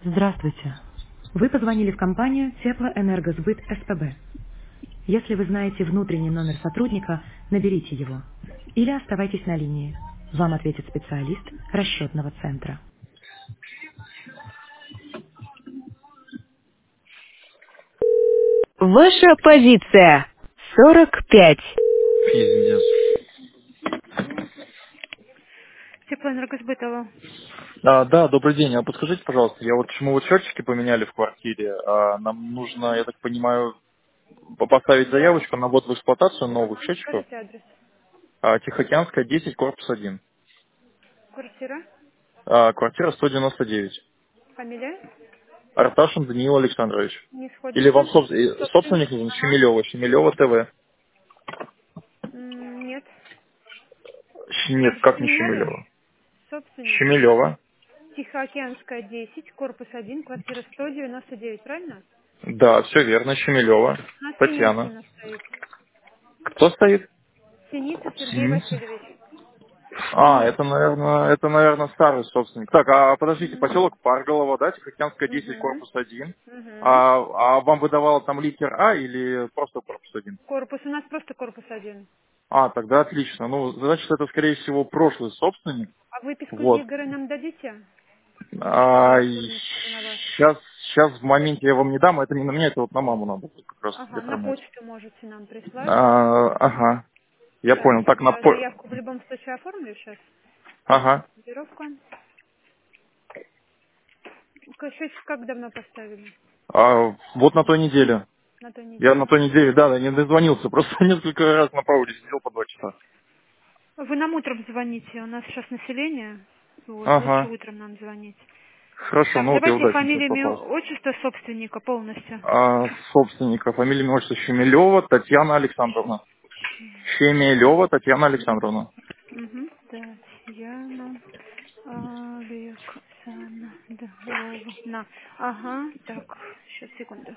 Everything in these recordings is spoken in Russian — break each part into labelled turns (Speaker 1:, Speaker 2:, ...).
Speaker 1: Здравствуйте. Вы позвонили в компанию Теплоэнергосбыт СПБ. Если вы знаете внутренний номер сотрудника, наберите его. Или оставайтесь на линии. Вам ответит специалист расчетного центра. Ваша позиция 45.
Speaker 2: Пиздец.
Speaker 1: Теплоэнергосбытова.
Speaker 2: Да, добрый день. А подскажите, пожалуйста, мы вот счетчики поменяли в квартире. Нам нужно, я так понимаю, поставить
Speaker 1: Да.
Speaker 2: заявочку на ввод в эксплуатацию новых счетчиков.
Speaker 1: Скажите адрес.
Speaker 2: Тихоокеанская, 10, корпус 1.
Speaker 1: Квартира.
Speaker 2: Квартира 199.
Speaker 1: Фамилия.
Speaker 2: Арташин Даниил Александрович.
Speaker 1: Не
Speaker 2: Или вам
Speaker 1: сходится.
Speaker 2: собственник
Speaker 1: Собственник.
Speaker 2: нужен?
Speaker 1: Ага.
Speaker 2: Щемилева. Щемилева ТВ.
Speaker 1: Нет.
Speaker 2: Нет,
Speaker 1: Адрес
Speaker 2: как не
Speaker 1: поменяли.
Speaker 2: Щемилева?
Speaker 1: Собственник.
Speaker 2: Щемилева.
Speaker 1: Тихоокеанская, 10, корпус 1, квартира 199, правильно?
Speaker 2: Да, все верно, Щемилева.
Speaker 1: У нас
Speaker 2: Татьяна.
Speaker 1: Синицына стоит.
Speaker 2: Кто стоит?
Speaker 1: Синица Сергей
Speaker 2: Синица.
Speaker 1: Васильевич.
Speaker 2: Это,
Speaker 1: Синица.
Speaker 2: наверное, старый собственник. Так, подождите,
Speaker 1: Мгм.
Speaker 2: поселок Парголово, да, Тихоокеанская 10,
Speaker 1: Мгм.
Speaker 2: корпус 1.
Speaker 1: Мгм.
Speaker 2: А вам выдавало там литер А или просто корпус 1?
Speaker 1: Корпус у нас просто корпус один.
Speaker 2: Тогда отлично. Ну, значит, это, скорее всего, прошлый собственник.
Speaker 1: А выписку
Speaker 2: Вот.
Speaker 1: ЕГР нам дадите? Что она оформится на вас?
Speaker 2: Сейчас в моменте я вам не дам, это не на меня, это вот на маму надо будет как раз
Speaker 1: Ага, на
Speaker 2: оформлять.
Speaker 1: почту можете нам прислать.
Speaker 2: Ага, я
Speaker 1: Так,
Speaker 2: понял. Так,
Speaker 1: я заявку в любом случае оформлю сейчас.
Speaker 2: Ага.
Speaker 1: Кодировка. Счетчик как давно поставили?
Speaker 2: Вот на той неделе.
Speaker 1: На той
Speaker 2: Я на
Speaker 1: неделе.
Speaker 2: той неделе, да, не дозвонился, просто несколько раз на паузе сидел по 2 часа.
Speaker 1: Вы нам утром звоните, у нас сейчас население. Вот, лучше
Speaker 2: Ага.
Speaker 1: утром нам звонить.
Speaker 2: Хорошо,
Speaker 1: Так,
Speaker 2: ну вот я
Speaker 1: давайте
Speaker 2: удачно сейчас
Speaker 1: фамилию, имя,
Speaker 2: попал.
Speaker 1: отчество собственника полностью.
Speaker 2: Собственника, фамилия, имя, отчество Щемилева Татьяна Александровна. Щемилева Татьяна Александровна.
Speaker 1: Угу. Татьяна Александровна. Ага, так, сейчас, секунду.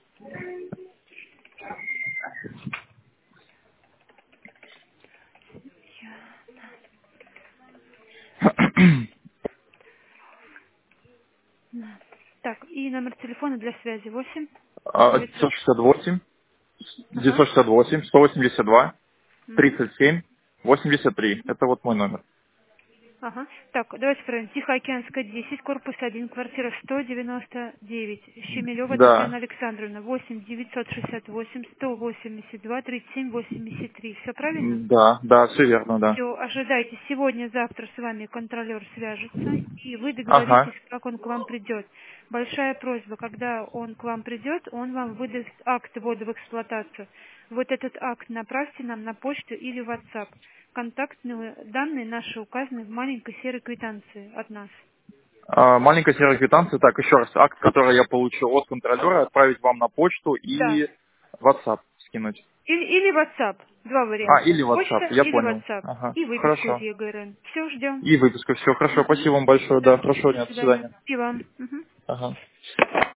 Speaker 1: Так, и номер телефона для связи 8 900.
Speaker 2: 968,
Speaker 1: Ага.
Speaker 2: 968, 182,
Speaker 1: Мгм.
Speaker 2: 37, 83. Это вот мой номер.
Speaker 1: Ага. Так, давайте проверим. Тихоокеанская, 10, корпус 1, квартира 199. Щемилева Татьяна
Speaker 2: Да,
Speaker 1: Александровна, 8 968 182 37 83. Все правильно?
Speaker 2: да, все верно, да.
Speaker 1: Все, ожидайте. Сегодня-завтра с вами контролер свяжется, и вы договоритесь,
Speaker 2: Ага.
Speaker 1: как он к вам придет. Большая просьба, когда он к вам придет, он вам выдаст акт ввода в эксплуатацию. Вот этот акт направьте нам на почту или в WhatsApp. Контактные данные наши указаны в маленькой серой квитанции от нас.
Speaker 2: Маленькая серая квитанция. Так, еще раз. Акт, который я получил от контролера, отправить вам на почту
Speaker 1: Да.
Speaker 2: и WhatsApp скинуть.
Speaker 1: Или WhatsApp. Два варианта.
Speaker 2: Или WhatsApp,
Speaker 1: Почта
Speaker 2: я
Speaker 1: или
Speaker 2: понял.
Speaker 1: WhatsApp.
Speaker 2: Ага,
Speaker 1: И выписку из
Speaker 2: хорошо.
Speaker 1: ЕГРН. Все, ждем.
Speaker 2: И выписка. Все хорошо.
Speaker 1: Мгм.
Speaker 2: Спасибо вам большое.
Speaker 1: Да.
Speaker 2: Да, хорошего
Speaker 1: До
Speaker 2: дня. До
Speaker 1: свидания.
Speaker 2: свидания.
Speaker 1: И вам. Мгм.
Speaker 2: Ага.